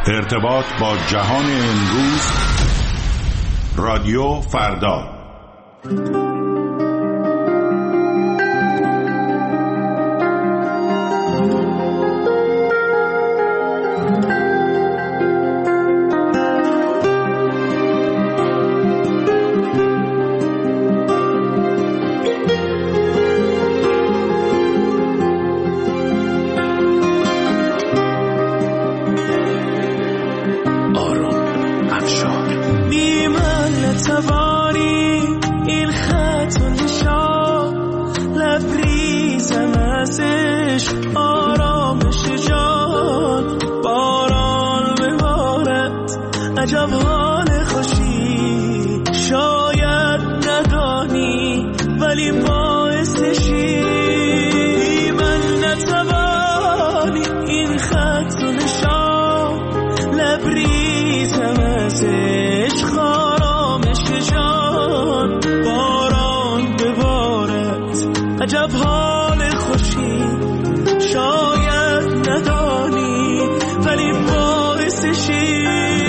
ارتباط با جهان امروز. رادیو فردا. عجب حال خوشی شاید ندانی ولی باعثشی من نتوانی این خط و نشان لبریزم از عشق آرامش جان باران ببارد عجب حال خوشی شاید ندانی ولی باعثشی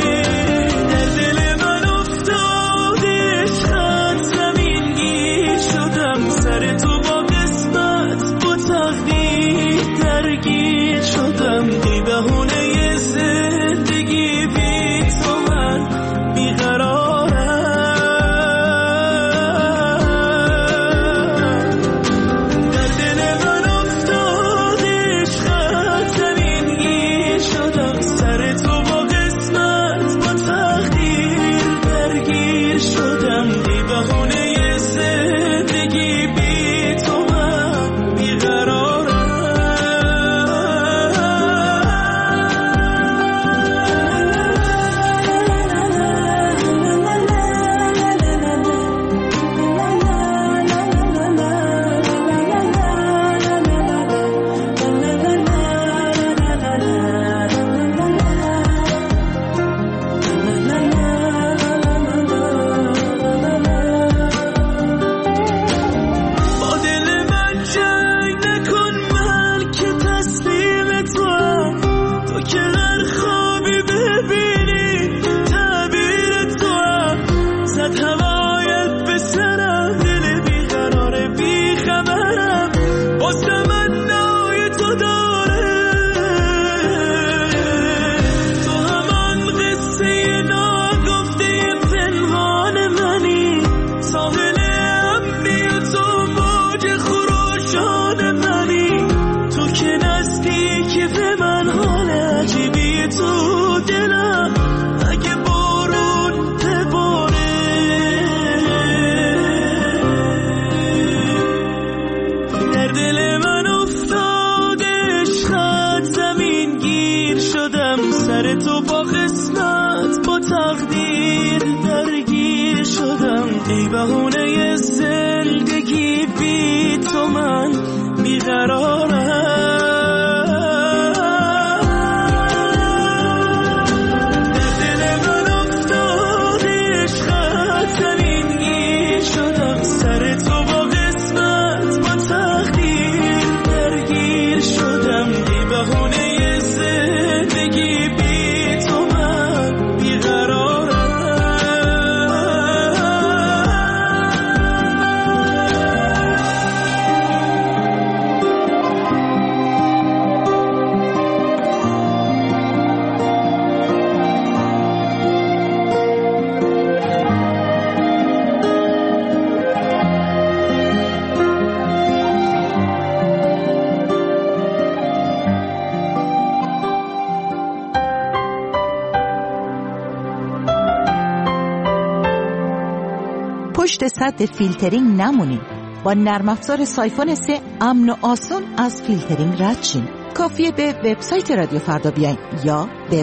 پشت سد فیلترینگ نمونید. با نرم افزار سایفون 3 امن و آسان از فیلترینگ رد شین. کافیه به وبسایت رادیو فردا بیاین یا به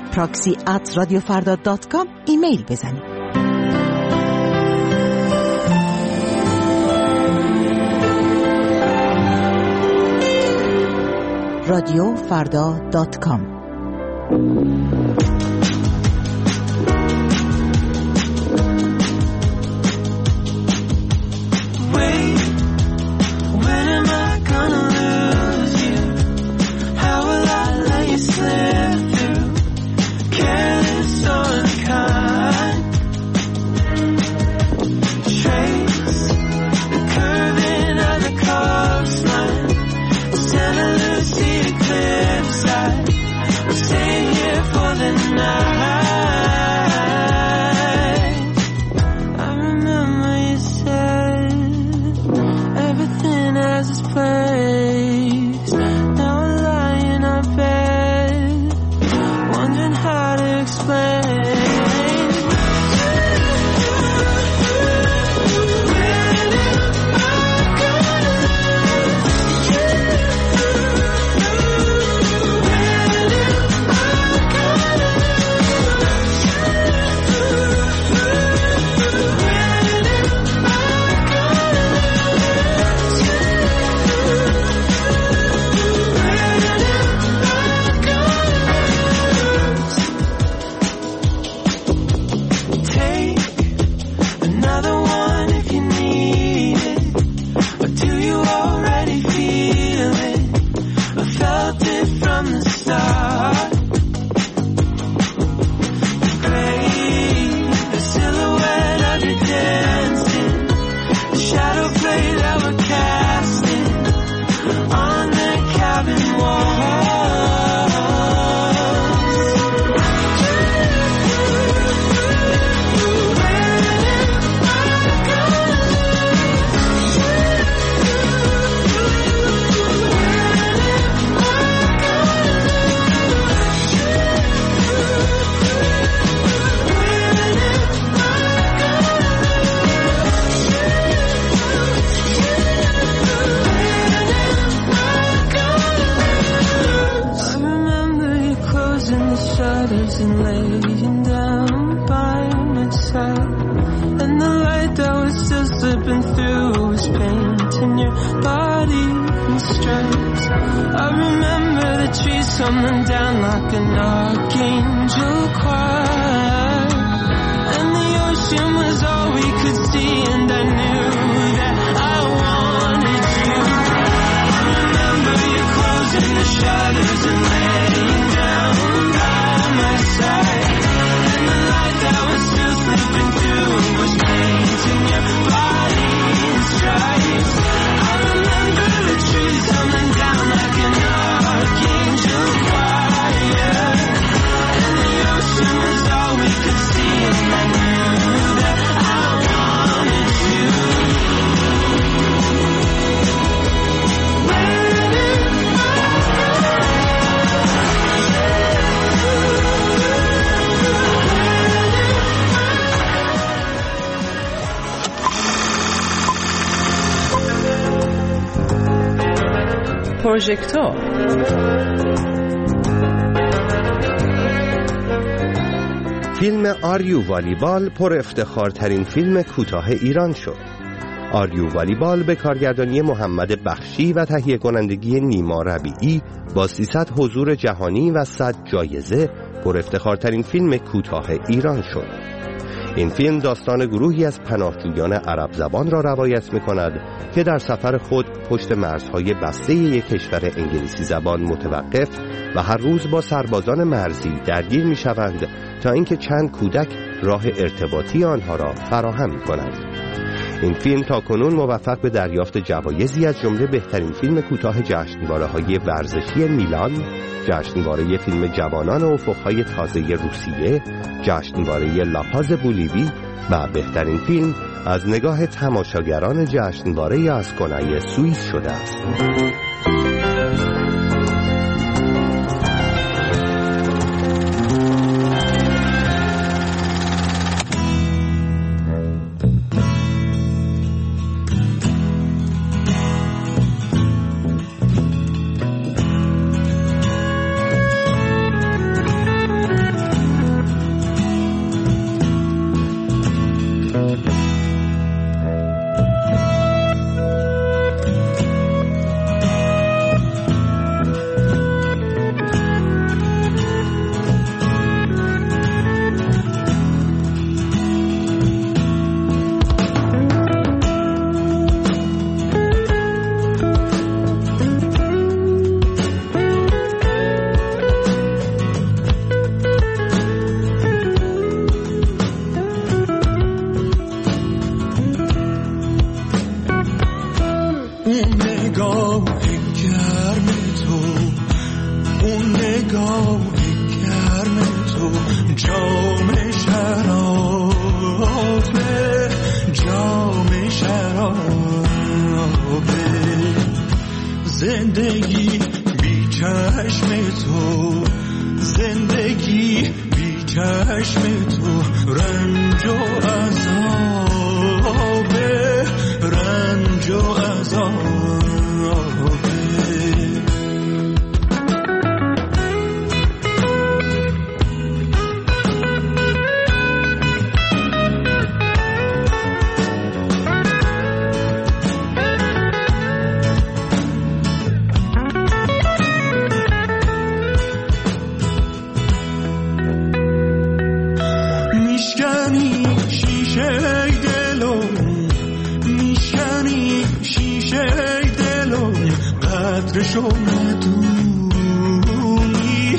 proxy@radiofarda.com ایمیل بزنید. radiofarda.com Can closing the shutters and laying down by my side. And the light that was still slipping through was painting your body in stripes. I remember the trees tumbling down like an archangel choir. And the ocean was all we could see, and I knew that I wanted you. I remember you closing the shutters and laying down by my side. And the light that was still slipping through was painting your body in stripes. I remember the trees tumbling down like an archangel choir. And the ocean was all we could see, and I knew that I wanted you. پروژکتور فیلم آریو والیبال پر افتخارترین فیلم کوتاه ایران شد. آریو والیبال به کارگردانی محمد بخشی و تهیه کنندگی نیما ربیعی با 300 حضور جهانی و 100 جایزه پر افتخارترین فیلم کوتاه ایران شد. این فیلم داستان گروهی از پناهجویان عرب زبان را روایت می‌کند که در سفر خود پشت مرزهای بسته یک کشور انگلیسی زبان متوقف و هر روز با سربازان مرزی درگیر می‌شوند تا اینکه چند کودک راه ارتباطی آنها را فراهم می‌کنند. این فیلم تاکنون موفق به دریافت جوایزی از جمله بهترین فیلم کوتاه جشنواره‌های ورزشی میلان، جشنواره فیلم جوانان افق‌های تازه روسیه، جشنواره لاپاز بولیوی و بهترین فیلم از نگاه تماشاگران جشنواره اسکونای سوئیس شده است. زندگی بی چشم تو، زندگی بی چشم تو، رنج و عذاب، رنج و عذاب. قدرشو ندونی،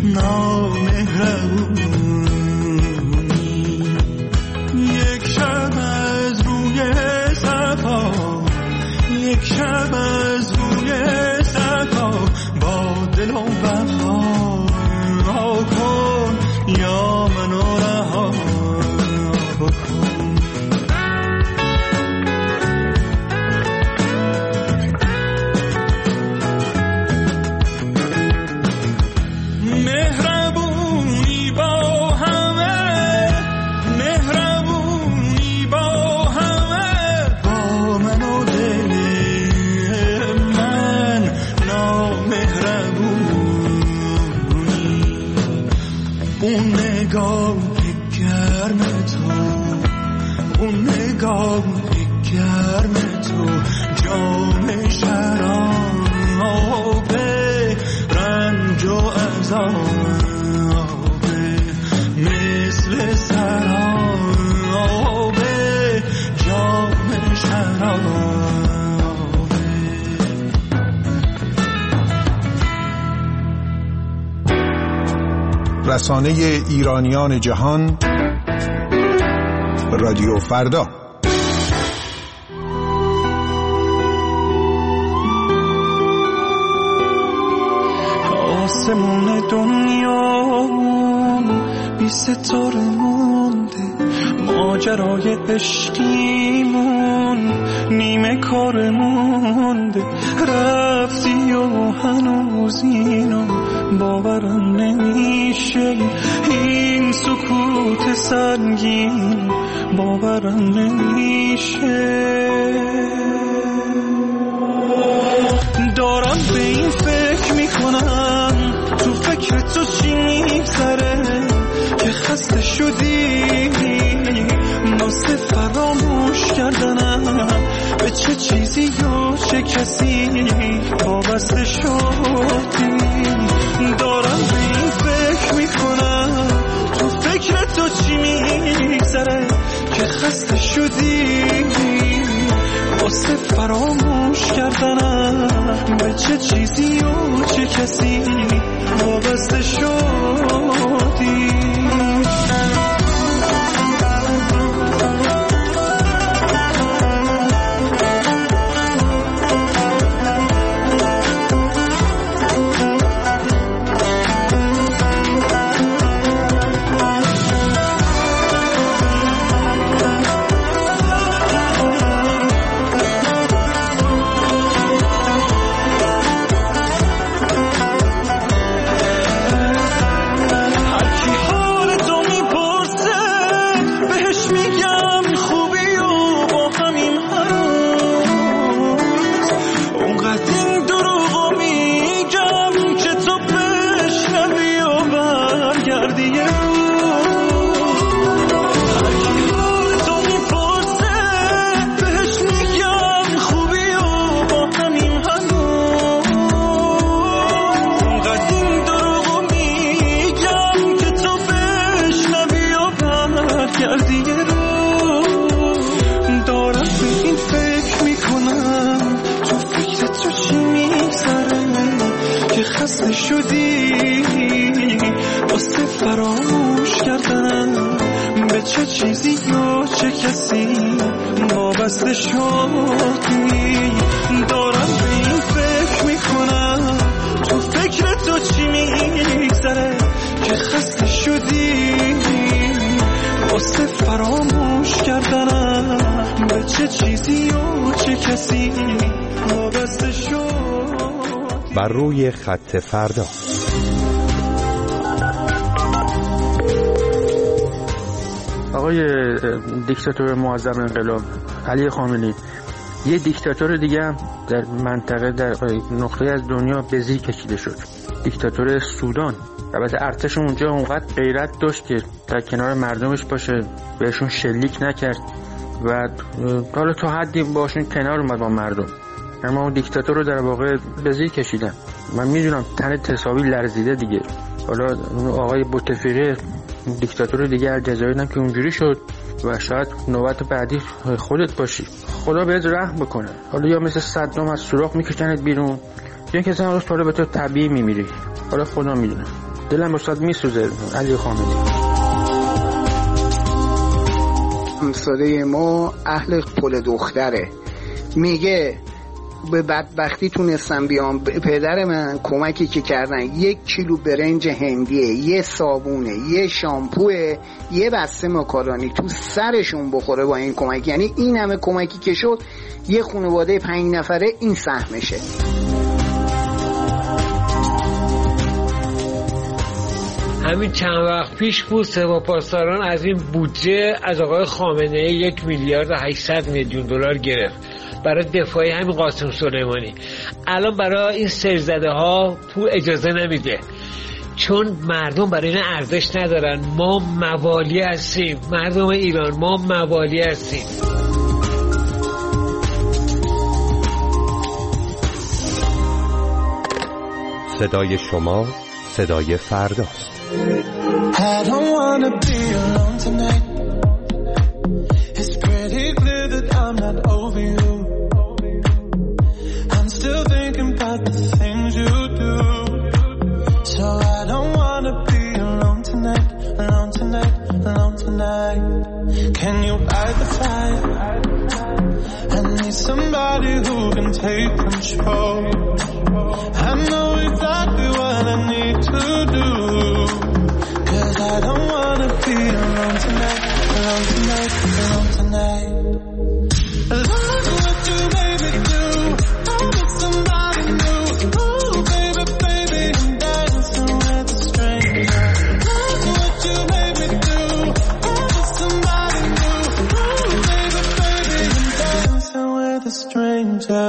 نامهربونی. یک شب از روی صفا، یک شب از روی صفا، با دل و وفا کن یا منو رها کن. اون نگاه گرم تو، اون نگاه گرم تو، جام شراب رنج و عذاب مثل سراب جام شراب. رسانه ایرانیان جهان، رادیو فردا. آسمون دنیا بی ستاره مونده، ماجرای عشقیمون نیمه کار مونده، رفتی و هنوز اینو باورم نمیشه، این سکوت سنگین باورم نمیشه. دارم به این فکر میکنم، تو فکر تو چی میگذره که خسته شدی واسه فراموش کردنم، به چه چیزی یا چه کسی وابسته شدی. دارم به این فکر میکنم، تو فکر تو چی میگذره که خسته شدی واسه فراموش کردنم، به چه چیزی و چه کسی وابسته شدی. بر روی خط فردا. آقای دیکتاتور معظم انقلاب علی خامنه‌ای، یه دیکتاتور دیگه هم در منطقه در نقطه از دنیا به زیر کشیده شد، دیکتاتور سودان. البته ارتش اونجا اونقدر غیرت داشت که در کنار مردمش باشه، بهشون شلیک نکرد و حالا تا حدی باشون کنار اومد با مردم، اما اون دیکتاتور رو در واقع به زیر کشیدن. من میدونم تن تصاوی لرزیده دیگه. حالا آقای بوتفیقی دیکتاتور دیگه الجزایر هم که اونجوری شد و شاید نوبت بعدی خودت باشی. خدا بهت رحم بکنه. حالا یا مثل صدام از سوراخ میکشنت بیرون، یا که اصلا روز به تو طبیعی میمیری. حالا خدا میدونه. دلم واسات میسوزه علی خامنه‌ای. همسایه ما اهل پل دختره، میگه به بدبختی تونستم بیام. پدر من کمکی که کردن 1 کیلو برنج هندیه، یه صابونه، یه شامپوه، یه بسته ماکارونی تو سرشون بخوره با این کمک. یعنی این همه کمکی که شد یه خانواده 5 نفره این سهمشه. همین چند وقت پیش بود سپاهپاسداران از این بودجه از آقای خامنه‌ای 1,800,000,000 دلار گرفت برای دفاعی همین قاسم سلیمانی. الان برای این سرزده ها پول اجازه نمیده. چون مردم برای این ارزش ندارن. ما موالی هستیم، مردم ایران ما موالی هستیم. صدای شما صدای فرداست. I don't wanna be alone tonight. It's pretty clear that I'm not over you. I'm still thinking about the things you do. So I don't wanna be alone tonight, alone tonight, alone tonight. Can you light the fire? I need somebody who can take control. I know exactly what I need to do. Cause I don't wanna be alone tonight, alone tonight, alone tonight. Look what you made me do. I need somebody new. Ooh, baby, baby, I'm dancing with a stranger. Look what you made me do. I need somebody new. Ooh, baby, baby, I'm dancing with a stranger.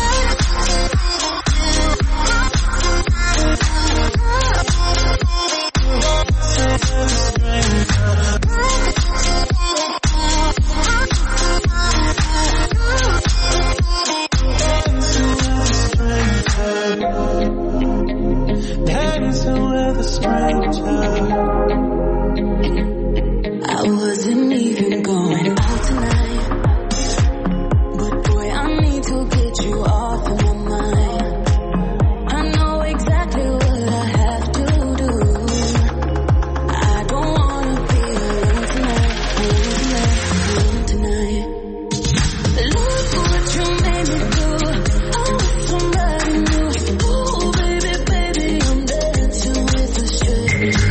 I wasn't even going out tonight, but boy, I need to get you off of my mind. I know exactly what I have to do. I don't wanna be alone tonight, alone tonight. Look what you made me do. I want somebody new. Ooh, baby, baby, I'm dancing with a stranger.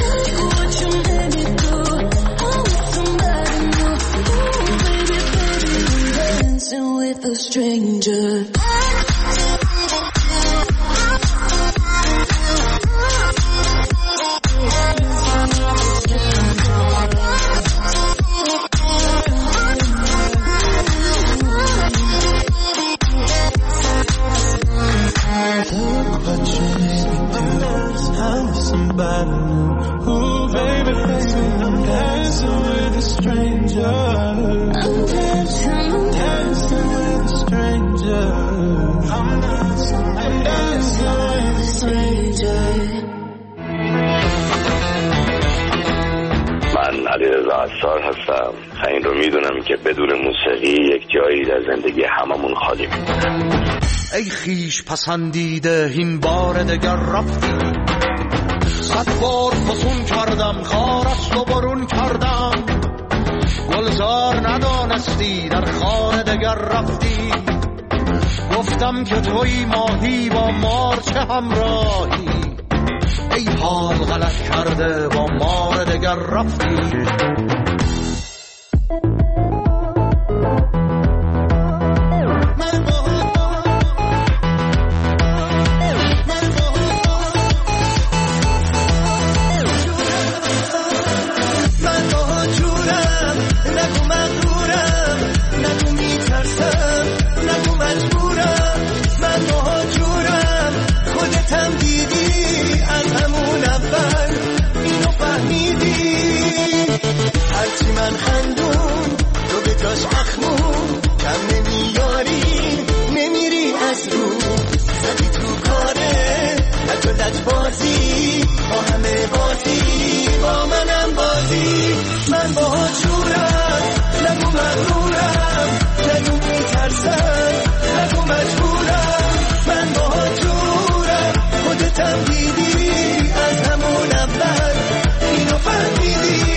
With a stranger. Somebody new. Ooh, baby, baby, I'm dancing with a stranger. I'm dancing with a stranger. I'm dancing with a stranger. من علیرضا عصار هستم. این رو میدونم که بدون موسیقی یک جایی در زندگی هممون خالی میمونه. ای خیش پسندیده این بار دگر رفتی، صد بار فسون کردم خار است و برون کردم، گلزار ندانستی در خانه دگر رفتی، گفتم که توی ماهی با مار چه همراهی، ای حال غلط کرده با مار دگر رفتی. من خندون تو به جاش اخمون کم نمیاری نمیری از رو زدی تو کاره نکلت بازی با همه بازی با منم بازی من با جورم نگو مغرورم نگو میترسم نگو مجبورم من با جورم خودتم دیدی از همون اول اینو فهمیدی.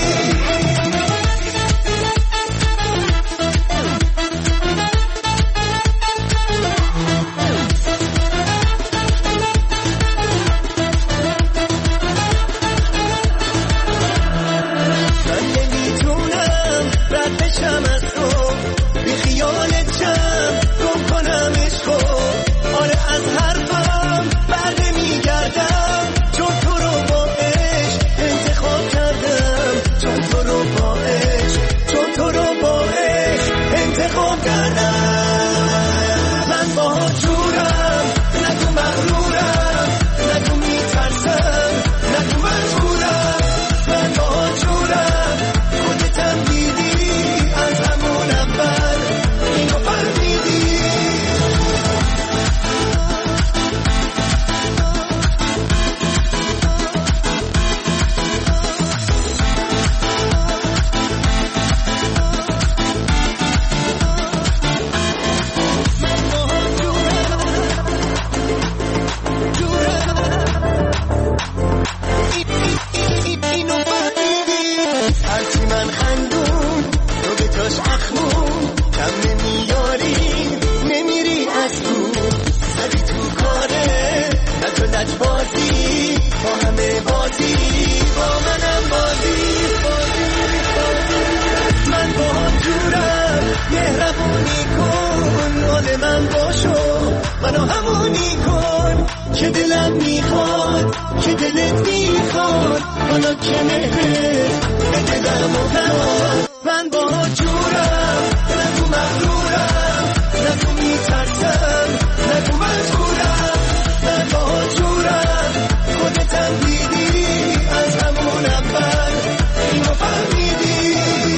من باشو منو همونی کن که دلم میخواد که دلت میخواد حالا که مهرت به دلم افتاد من با جورم نگو مغرورم نگو میترسم نگو مجبورم من با جورم خودتم دیدی از همون اول اینو فهمیدی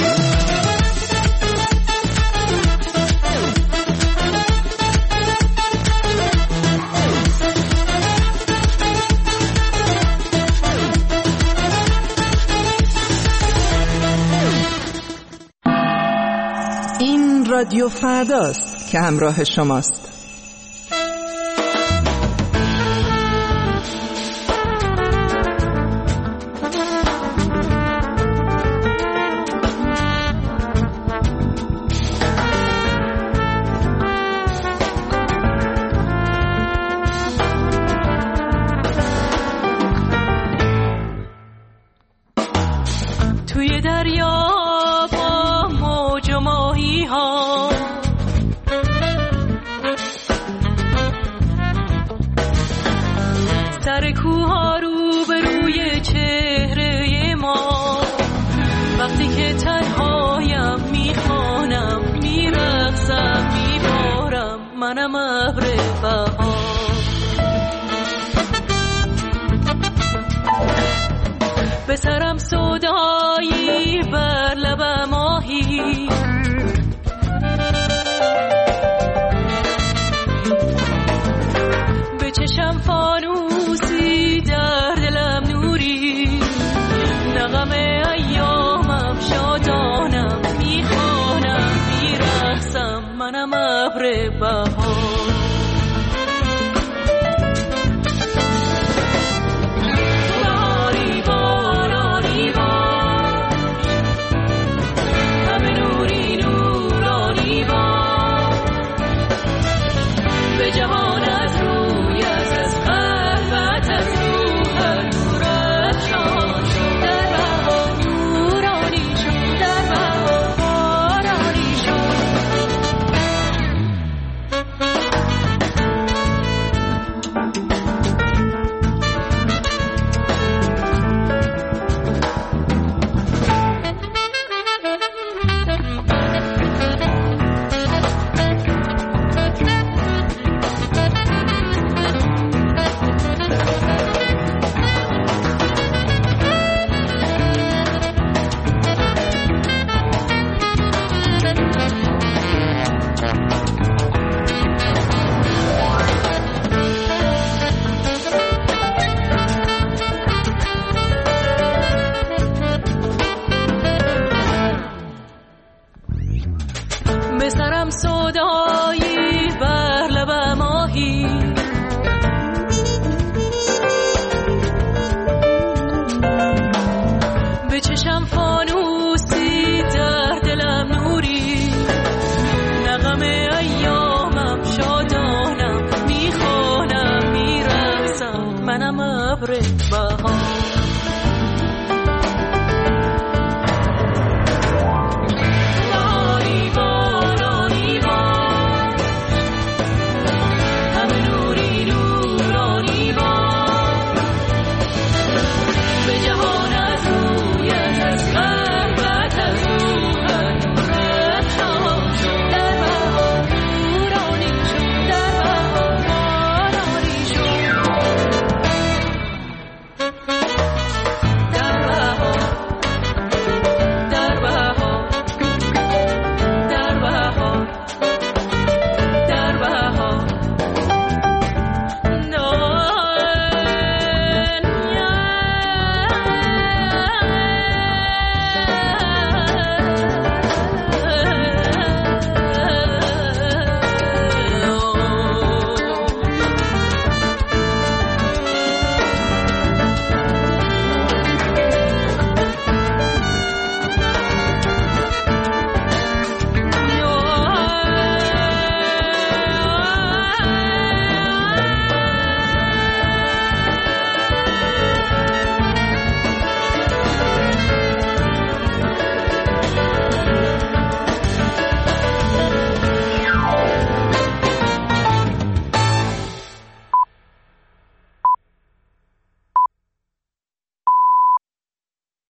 این رادیو فرداست که همراه شماست. توی دریا با موج و ماهی ها سر کوها رو به روی چهره ما وقتی که تنهایم میخوانم میرقصم میبارم منم ابر بهار به سرم